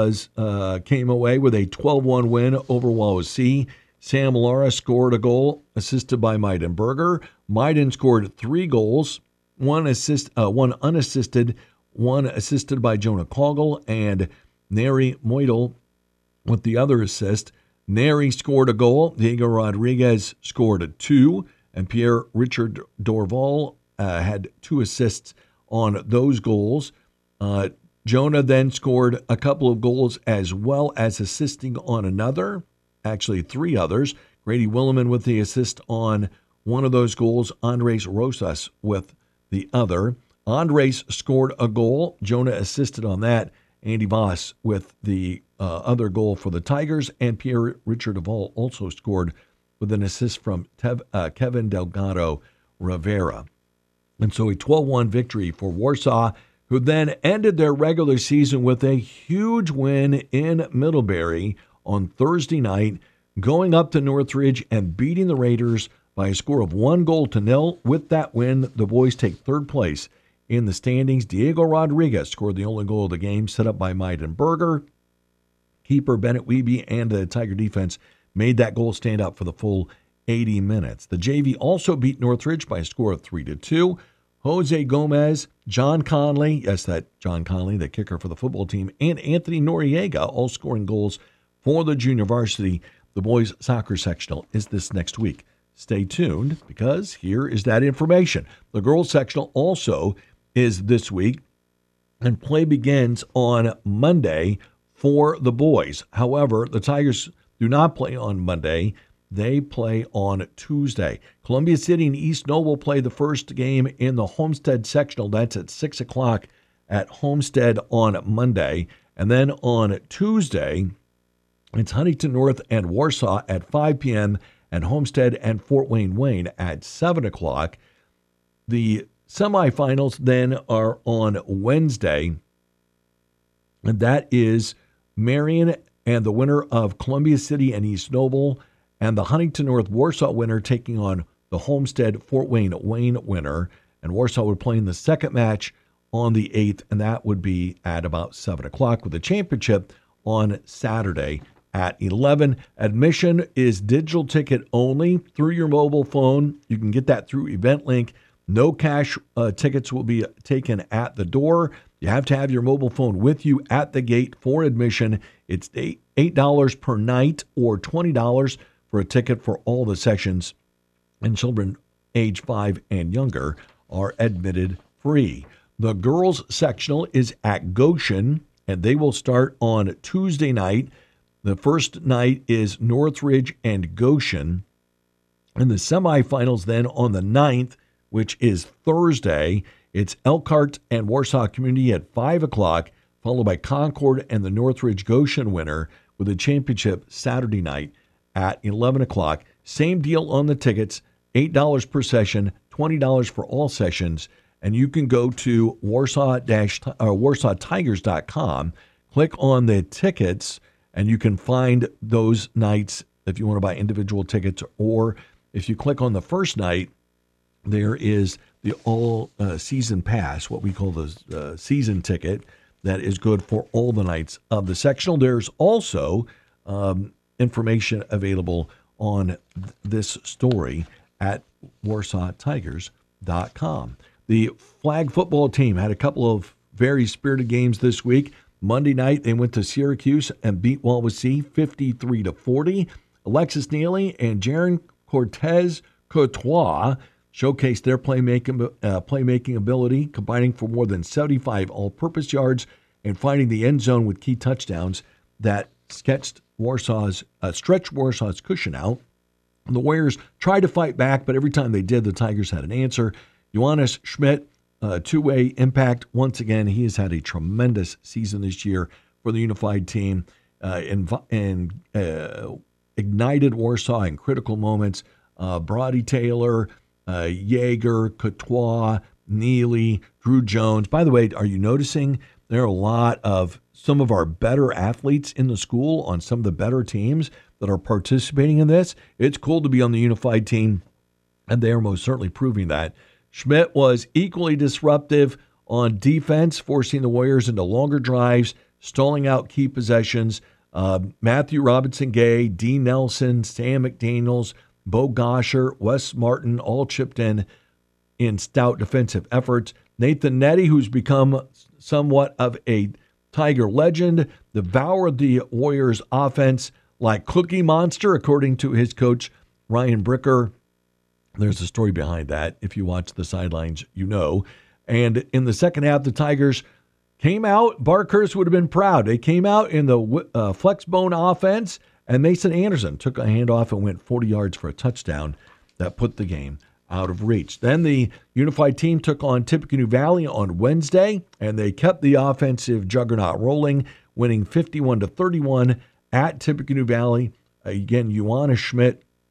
came away with a 12-1 win over Wawasee. Sam Lara scored a goal, assisted by Maiden Berger. Maiden scored 3 goals, one unassisted, one assisted by Jonah Coggle, and Neri Moidel with the other assist. Neri scored a goal. Diego Rodriguez scored 2, and Pierre Richard Dorval had 2 assists on those goals. Jonah then scored a couple of goals as well as assisting on another, actually 3 others. Grady Williman with the assist on one of those goals, Andres Rosas with the other. Andres scored a goal. Jonah assisted on that. Andy Voss with the other goal for the Tigers, and Pierre Richard Duvall also scored with an assist from Kevin Delgado Rivera. And so a 12-1 victory for Warsaw, who then ended their regular season with a huge win in Middlebury on Thursday night, going up to Northridge and beating the Raiders by a score of 1-0. With that win, the boys take third place in the standings. Diego Rodriguez scored the only goal of the game, set up by Maiden Berger. Keeper Bennett Wiebe and the Tiger defense made that goal stand up for the full 80 minutes. The JV also beat Northridge by a score of 3-2. Jose Gomez, John Conley, yes, that John Conley, the kicker for the football team, and Anthony Noriega all scoring goals for the junior varsity. The boys' soccer sectional is this next week. Stay tuned, because here is that information. The girls' sectional also is this week, and play begins on Monday for the boys. However, the Tigers do not play on Monday. They play on Tuesday. Columbia City and East Noble play the first game in the Homestead sectional. That's at 6 o'clock at Homestead on Monday. And then on Tuesday, it's Huntington North and Warsaw at 5 p.m., and Homestead and Fort Wayne at 7 o'clock. The semifinals then are on Wednesday, and that is Marion and the winner of Columbia City and East Noble, and the Huntington North Warsaw winner taking on the Homestead Fort Wayne winner. And Warsaw would play in the second match on the 8th, and that would be at about 7 o'clock, with the championship on Saturday at 11. Admission is digital ticket only through your mobile phone. You can get that through EventLink. No cash tickets will be taken at the door. You have to have your mobile phone with you at the gate for admission. It's $8 per night or $20 for a ticket for all the sessions, and children age 5 and younger are admitted free. The girls' sectional is at Goshen, and they will start on Tuesday night. The first night is Northridge and Goshen, and the semifinals then on the 9th, which is Thursday. It's Elkhart and Warsaw Community at 5 o'clock, followed by Concord and the Northridge Goshen winner, with a championship Saturday night at 11 o'clock. Same deal on the tickets, $8 per session, $20 for all sessions. And you can go to warsawtigers.com, click on the tickets, and you can find those nights if you want to buy individual tickets. Or if you click on the first night, there is the all-season pass, what we call the season ticket, that is good for all the nights of the sectional. There's also information available on this story at warsawtigers.com. The flag football team had a couple of very spirited games this week. Monday night, they went to Syracuse and beat Wawasee 53-40. Alexis Neely and Jaron Cortez Courtois showcased their playmaking ability, combining for more than 75 all-purpose yards and finding the end zone with key touchdowns that stretched Warsaw's cushion out. The Warriors tried to fight back, but every time they did, the Tigers had an answer. Johannes Schmidt, two-way impact. Once again, he has had a tremendous season this year for the unified team and ignited Warsaw in critical moments. Brody Taylor, Yeager, Courtois, Neely, Drew Jones. By the way, are you noticing there are a lot of some of our better athletes in the school on some of the better teams that are participating in this? It's cool to be on the unified team, and they are most certainly proving that. Schmidt was equally disruptive on defense, forcing the Warriors into longer drives, stalling out key possessions. Matthew Robinson-Gay, D. Nelson, Sam McDaniels, Bo Gosher, Wes Martin all chipped in stout defensive efforts. Nathan Nettie, who's become somewhat of a Tiger legend, devoured the Warriors' offense like Cookie Monster, according to his coach, Ryan Bricker. There's a story behind that. If you watch the sidelines, you know. And in the second half, the Tigers came out. Bart Curtis would have been proud. They came out in the flex bone offense, and Mason Anderson took a handoff and went 40 yards for a touchdown that put the game out of reach. Then the unified team took on Tippecanoe Valley on Wednesday, and they kept the offensive juggernaut rolling, winning 51-31 at Tippecanoe Valley. Again, Ioana Schmidt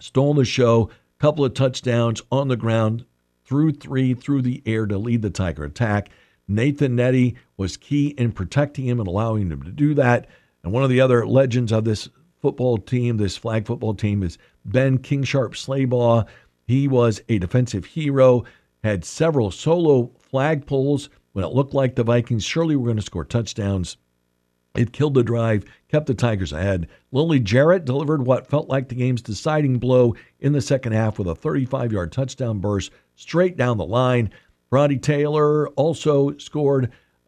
stole the show, couple of touchdowns on the ground, threw 3 through the air to lead the Tiger attack. Nathan Nettie was key in protecting him and allowing him to do that. And one of the other legends of this football team, this flag football team, is Ben Kingsharp Slaybaugh. He was a defensive hero, had several solo flag pulls when it looked like the Vikings surely were going to score touchdowns. It killed the drive, kept the Tigers ahead. Lily Jarrett delivered what felt like the game's deciding blow in the second half with a 35-yard touchdown burst straight down the line. Bronte Taylor also scored,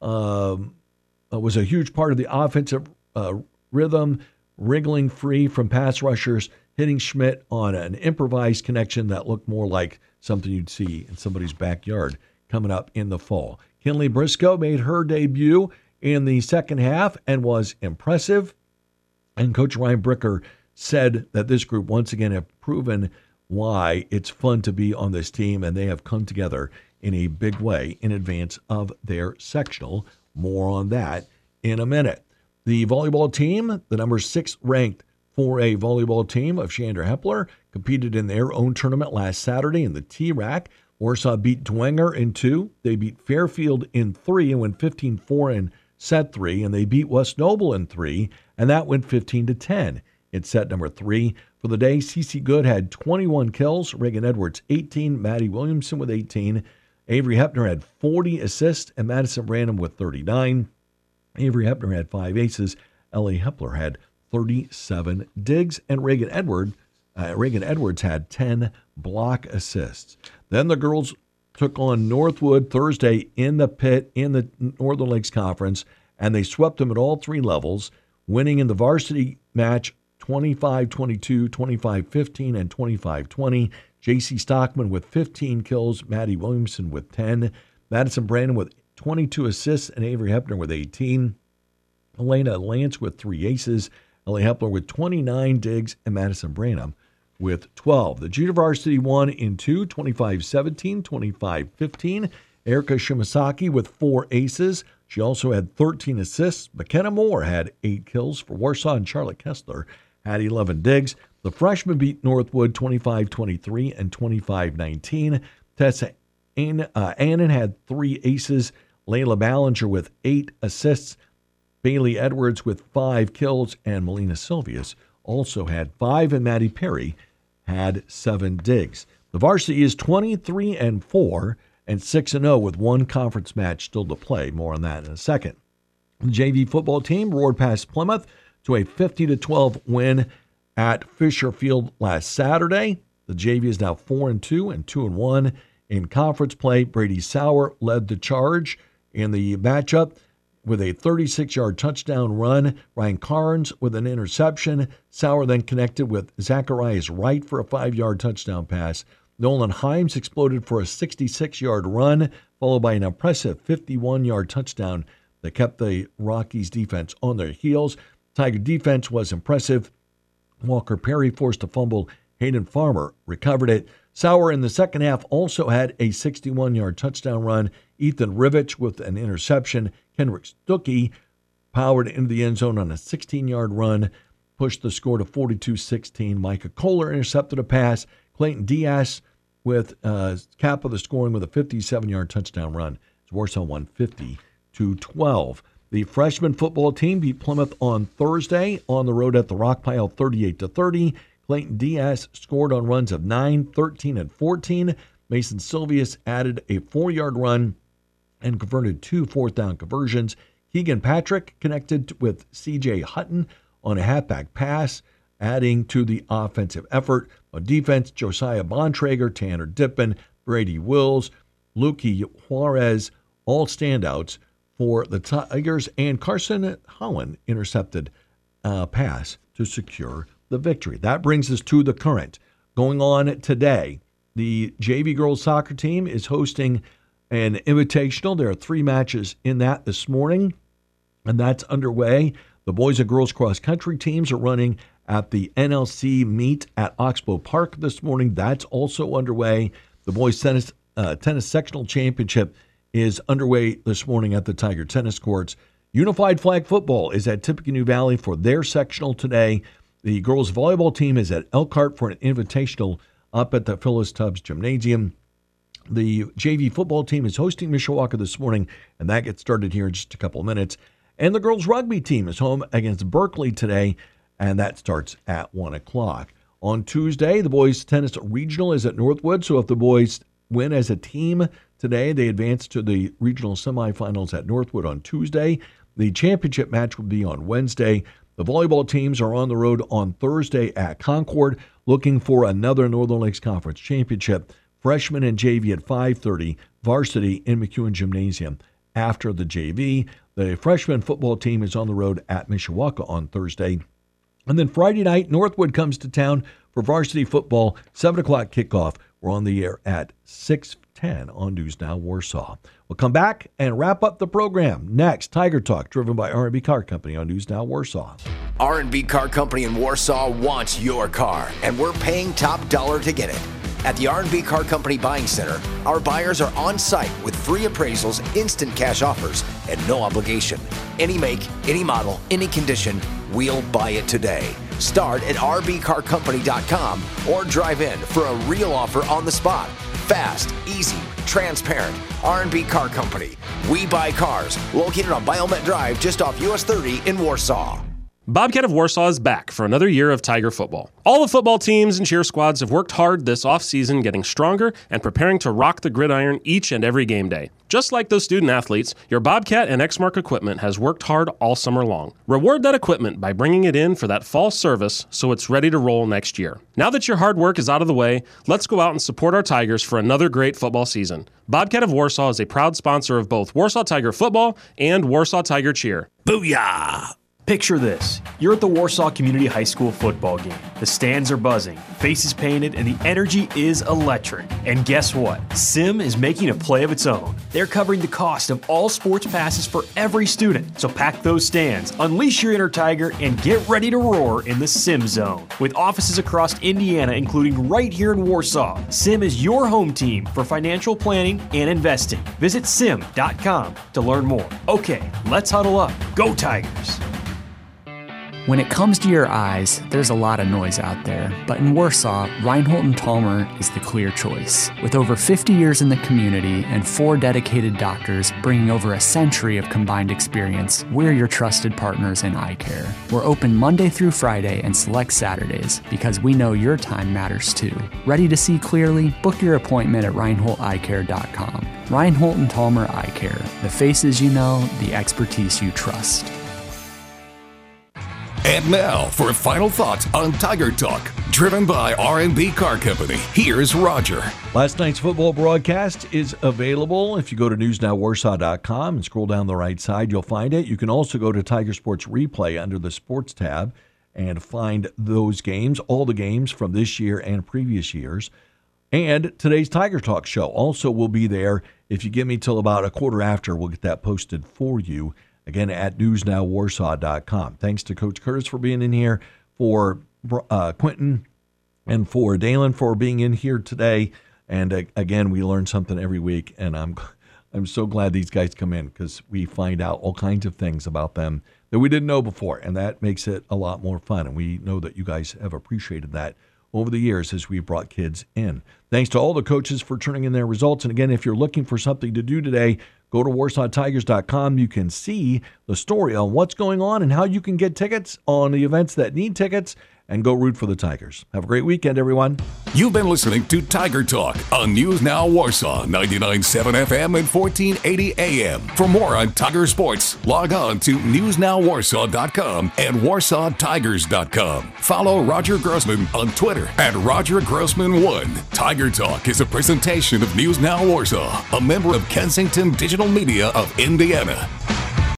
was a huge part of the offensive rhythm, wriggling free from pass rushers, hitting Schmidt on an improvised connection that looked more like something you'd see in somebody's backyard coming up in the fall. Kinley Briscoe made her debut in the second half and was impressive. And Coach Ryan Bricker said that this group once again have proven why it's fun to be on this team, and they have come together in a big way in advance of their sectional. More on that in a minute. The volleyball team, the number 6 ranked 4A volleyball team of Shander Hepler, competed in their own tournament last Saturday in the T-RAC. Warsaw beat Dwenger in 2. They beat Fairfield in 3 and went 15-4 in set 3. And they beat West Noble in 3, and that went 15-10 in set number 3. For the day, CC Good had 21 kills, Reagan Edwards 18, Maddie Williamson with 18. Avery Hepner had 40 assists, and Madison Branham with 39. Avery Hepner had 5 aces. Ellie Hepler had 37 digs, and Reagan Edwards had 10 block assists. Then the girls took on Northwood Thursday in the pit in the Northern Lakes Conference, and they swept them at all 3 levels, winning in the varsity match 25-22, 25-15, and 25-20. J.C. Stockman with 15 kills, Maddie Williamson with 10, Madison Brandon with 22 assists, and Avery Hepner with 18. Elena Lance with 3 aces, Ellie Hepler with 29 digs, and Madison Branham with 12. The junior varsity won in 2, 25-17, 25-15. Erica Shimasaki with 4 aces. She also had 13 assists. McKenna Moore had 8 kills for Warsaw, and Charlotte Kessler had 11 digs. The freshmen beat Northwood 25-23 and 25-19. Tessa Annan had 3 aces. Layla Ballinger with 8 assists. Bailey Edwards with 5 kills, and Melina Silvius also had 5, and Maddie Perry had 7 digs. The varsity is 23-4 and 6-0 with 1 conference match still to play. More on that in a second. The JV football team roared past Plymouth to a 50-12 win at Fisher Field last Saturday. The JV is now 4-2 and 2-1 in conference play. Brady Sauer led the charge in the matchup with a 36-yard touchdown run. Ryan Carnes with an interception. Sauer then connected with Zacharias Wright for a 5-yard touchdown pass. Nolan Himes exploded for a 66-yard run, followed by an impressive 51-yard touchdown that kept the Rockies defense on their heels. Tiger defense was impressive. Walker Perry forced a fumble. Hayden Farmer recovered it. Sauer in the second half also had a 61-yard touchdown run. Ethan Rivich with an interception. Kendrick Stuckey powered into the end zone on a 16-yard run, pushed the score to 42-16. Micah Kohler intercepted a pass. Clayton Diaz with cap of the scoring with a 57-yard touchdown run. Warsaw won 50-12. The freshman football team beat Plymouth on Thursday on the road at the Rock Pile 38-30. Clayton Diaz scored on runs of 9, 13, and 14. Mason Silvius added a 4-yard run and converted 2 fourth-down conversions. Keegan Patrick connected with C.J. Hutton on a halfback pass, adding to the offensive effort. On defense, Josiah Bontrager, Tanner Dippin, Brady Wills, Lukey Juarez, all standouts for the Tigers, and Carson Holland intercepted a pass to secure the victory. That brings us to the current. Going on today, the JV girls soccer team is hosting an invitational. There are 3 matches in that this morning, and that's underway. The boys and girls cross country teams are running at the NLC meet at Oxbow Park this morning. That's also underway. The boys tennis sectional championship is underway this morning at the Tiger Tennis Courts. Unified Flag Football is at Tippecanoe Valley for their sectional today. The girls volleyball team is at Elkhart for an invitational up at the Phyllis Tubbs Gymnasium. The JV football team is hosting Mishawaka this morning, and that gets started here in just a couple of minutes. And the girls rugby team is home against Berkeley today, and that starts at 1 o'clock. On Tuesday, the boys tennis regional is at Northwood, so if the boys win as a team today, they advance to the regional semifinals at Northwood on Tuesday. The championship match will be on Wednesday. The volleyball teams are on the road on Thursday at Concord, looking for another Northern Lakes Conference championship. Freshmen and JV at 5:30, varsity in McEwen Gymnasium. After the JV, the freshman football team is on the road at Mishawaka on Thursday. And then Friday night, Northwood comes to town for varsity football, 7 o'clock kickoff. We're on the air at 6:10 on News Now Warsaw. We'll come back and wrap up the program. Next, Tiger Talk, driven by R&B Car Company on News Now Warsaw. R&B Car Company in Warsaw wants your car, and we're paying top dollar to get it. At the R&B Car Company Buying Center, our buyers are on site with free appraisals, instant cash offers, and no obligation. Any make, any model, any condition, we'll buy it today. Start at rbcarcompany.com or drive in for a real offer on the spot. Fast, easy, transparent. R&B Car Company. We buy cars. Located on Biomet Drive, just off US 30 in Warsaw. Bobcat of Warsaw is back for another year of Tiger football. All the football teams and cheer squads have worked hard this offseason getting stronger and preparing to rock the gridiron each and every game day. Just like those student athletes, your Bobcat and Exmark equipment has worked hard all summer long. Reward that equipment by bringing it in for that fall service so it's ready to roll next year. Now that your hard work is out of the way, let's go out and support our Tigers for another great football season. Bobcat of Warsaw is a proud sponsor of both Warsaw Tiger football and Warsaw Tiger cheer. Booyah! Picture this. You're at the Warsaw Community High School football game. The stands are buzzing, faces painted, and the energy is electric. And guess what? Sim is making a play of its own. They're covering the cost of all sports passes for every student. So pack those stands, unleash your inner Tiger, and get ready to roar in the Sim Zone. With offices across Indiana, including right here in Warsaw, Sim is your home team for financial planning and investing. Visit sim.com to learn more. Okay, let's huddle up. Go Tigers! When it comes to your eyes, there's a lot of noise out there, but in Warsaw, Reinhold & Talmer is the clear choice. With over 50 years in the community and 4 dedicated doctors bringing over a century of combined experience, we're your trusted partners in eye care. We're open Monday through Friday and select Saturdays because we know your time matters too. Ready to see clearly? Book your appointment at reinholdeyecare.com. Reinhold & Talmer Eye Care. The faces you know, the expertise you trust. And now for final thoughts on Tiger Talk, driven by R&B Car Company. Here's Roger. Last night's football broadcast is available. If you go to newsnowwarsaw.com and scroll down the right side, you'll find it. You can also go to Tiger Sports Replay under the Sports tab and find those games, all the games from this year and previous years. And today's Tiger Talk show also will be there. If you give me till about a quarter after, we'll get that posted for you. Again, at newsnowwarsaw.com. Thanks to Coach Curtis for being in here, for Quentin, and for Dalen for being in here today. And again, we learn something every week, and I'm so glad these guys come in because we find out all kinds of things about them that we didn't know before, and that makes it a lot more fun. And we know that you guys have appreciated that over the years as we've brought kids in. Thanks to all the coaches for turning in their results. And again, if you're looking for something to do today, go to warsawtigers.com. You can see the story on what's going on and how you can get tickets on the events that need tickets and go root for the Tigers. Have a great weekend, everyone. You've been listening to Tiger Talk on News Now Warsaw, 99.7 FM and 1480 AM. For more on Tiger sports, log on to newsnowwarsaw.com and warsawtigers.com. Follow Roger Grossman on Twitter at RogerGrossman1. Tiger Talk is a presentation of News Now Warsaw, a member of Kensington Digital Media of Indiana.